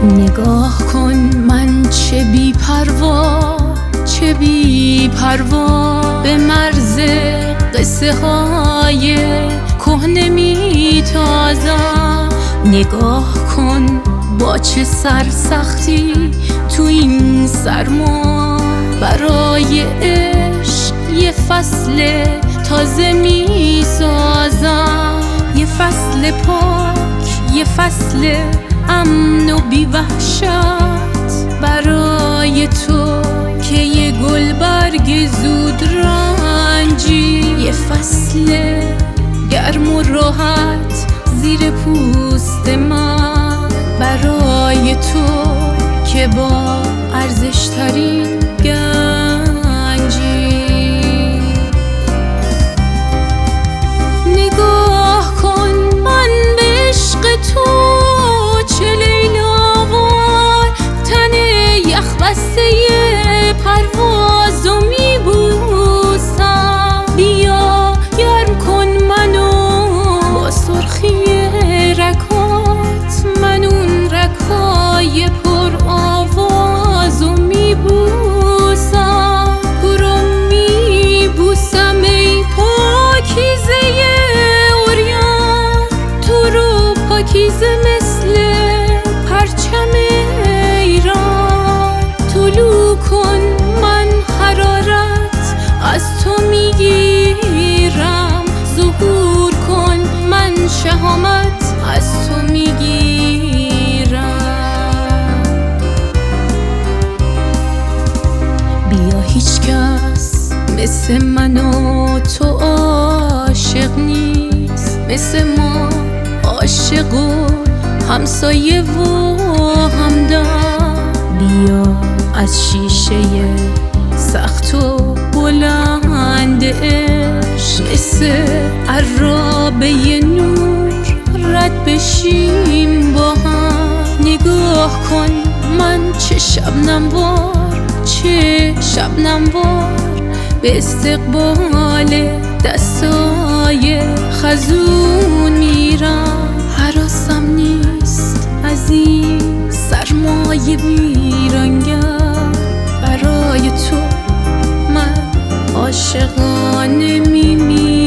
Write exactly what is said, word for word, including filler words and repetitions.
نگاه کن من چه بی پروا، چه بی پروا به مرز قصه های کهنه می تازم. نگاه کن با چه سرسختی تو این سرما برای عشق یه فصل تازه می سازم. یه فصل پاک، یه فصل امن و بی وحشت برای تو که یه گل برگ زود رنجی. یه فصل گرم و راحت زیر پوست من برای تو که با ارزش ترین گنجی. نگاه کن من به عشق تو چه لیلاوار، تن یخ بسته پروازو میبوسم. بیا گرم کن منو با سرخی رکات، من اون رکای پر آوازو میبوسم. برو میبوسم ای پاکیزه عریان، تو رو پاکیزه مثل پرچم ایران. طلوع کن من حرارت از تو میگیرم، ظهور کن من شهامت از تو میگیرم. بیا هیچ کس مثل من و تو عاشق نیست، مثل ما عاشق و همسایه و همدم. بیا از شیشه سخت و بلند عشق مثل عرابه نور رد بشیم با هم. نگاه کن من چه شبنم وار، چه شبنم وار به استقبال دستای خزون میرم. حراسم نیست از این سرمایه ویرانگر، برای تو من عاشقانه میمیرم.